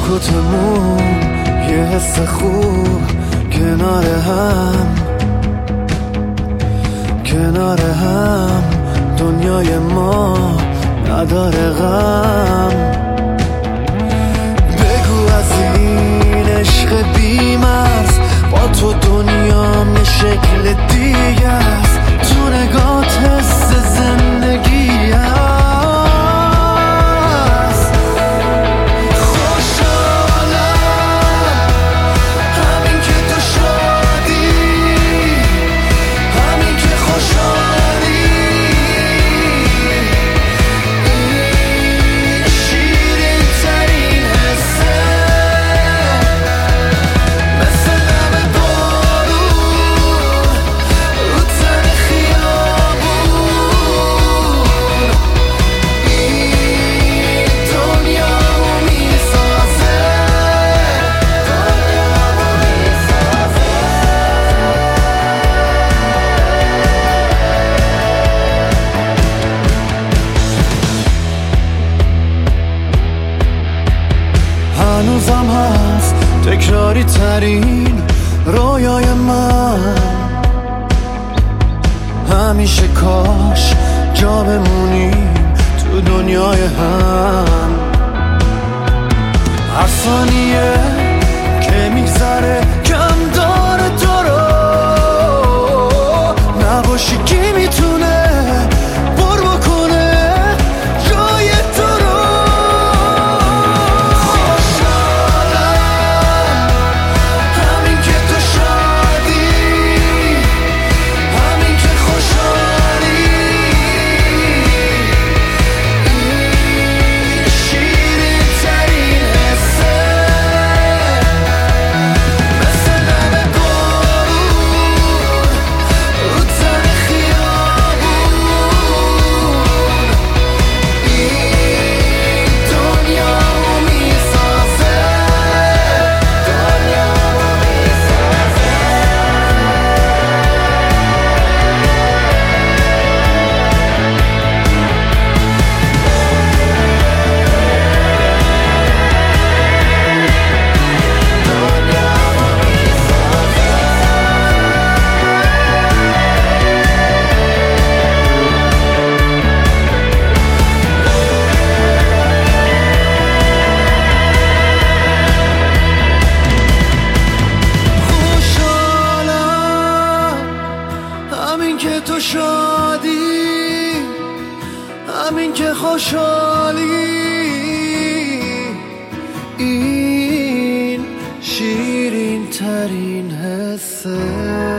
سکوتمون یه حس خوب کنار هم دنیای ما نداره غم. بگو از این عشق بی‌مرز با تو دنیام یه شکل دیگه است، تو نگات حس زندگی است. خوشحالم همین که تو شادی، همین که خوشحالی، این شیرین ترین حسه، مثل نم بارون رو تن خیابون، این دنیامو میسازه، هنوزم هست تکراری ترین رویای من، همیشه کاش جا بمونیم تو دنیای هم. هر ثانیه که میگذره کم داره تو رو، نباشی کی میتونه پر بکنه جای تو رو. خوشحالم همین که تو شادی، همین که خوشحالی، این شیرین ترین حسه، مثل نم بارون رو تن خیابون، این دنیامو میسازه، دنیامو میسازه. خوشحالم همین که تو شادی، همین که خوشحالی، این شیرین ترین حسه.